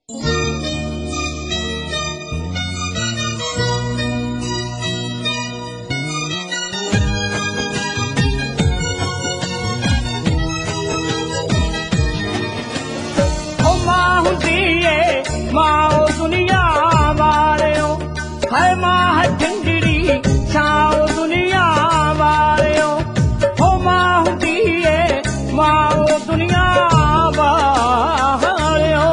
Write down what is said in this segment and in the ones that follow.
माओ दुनिया वालियो है मां है झंडड़ी छाओ दुनिया वालियो हो मां हुंदी है माओ दुनिया वालियो।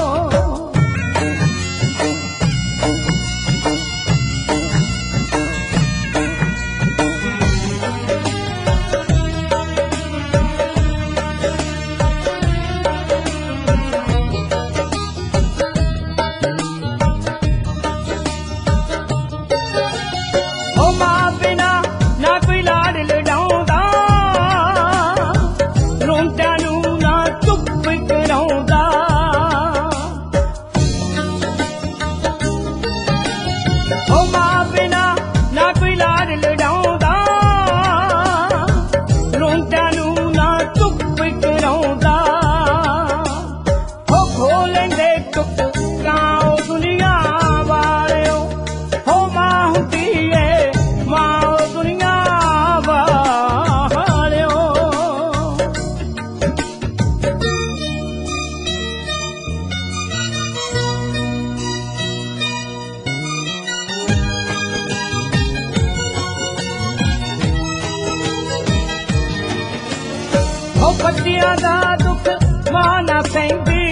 बच्चियां दा दुख मां ना सहिंदी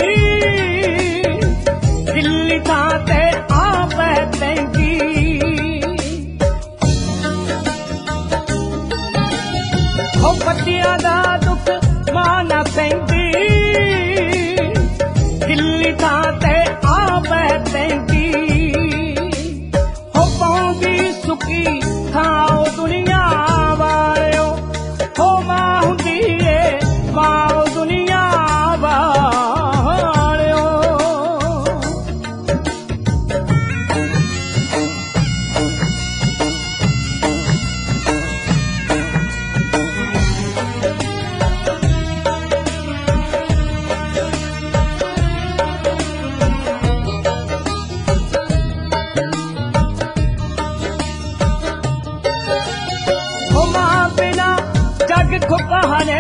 दिल्ली थां ते आ बहंदी हो बच्चियां दा दुख मां ना सहिंदी दिल्ली थां ते आ बहंदी हो पौंदी सुकी खाओ दुनिया वालियो हो मां हुंदी माओ दुनिया वालियो। हो मां बिना जग को कहाने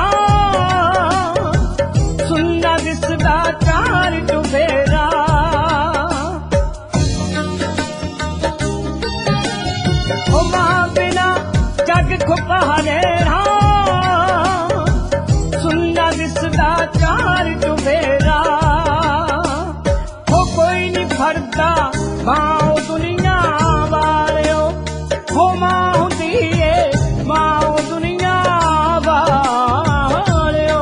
चार डुबेरा हो मां बिना जग को पहाड़ेरा सुनना दिसदा चार डुबेरा हो कोई नहीं फरदा माओ दुनिया वालियो हो मां हुंदी है माओ दुनिया वालियो।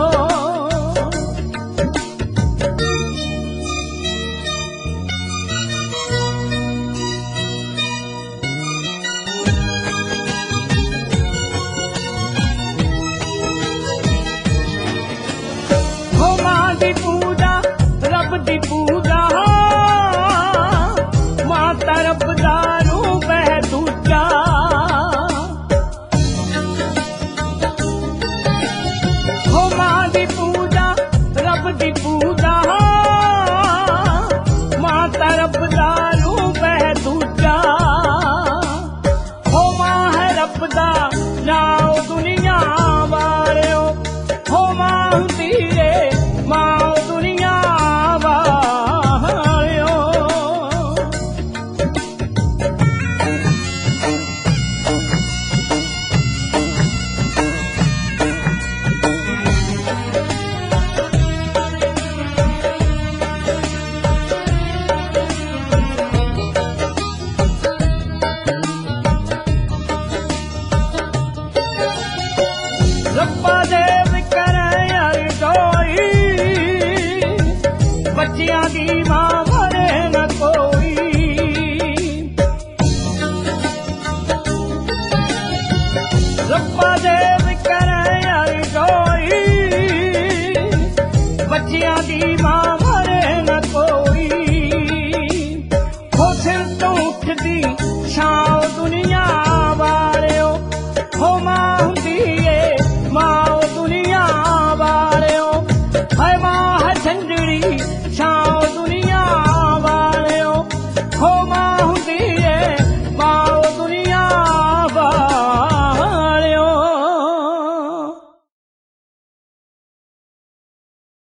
पूजा रब दी पूजा मां तरफ दारू बह दूजा हो मां दी पूजा रब दी पूजा मां तरफ दारू बह दूजा हो मां है रब दा नाओ दुनिया वालियो हो मां हुंदी है माओ दुनिया वालियो। रब्बा देव करे अरदोई बच्चियां दी मां मरे न कोई रब्बा देव करे अरदोई बच्चियां दी मां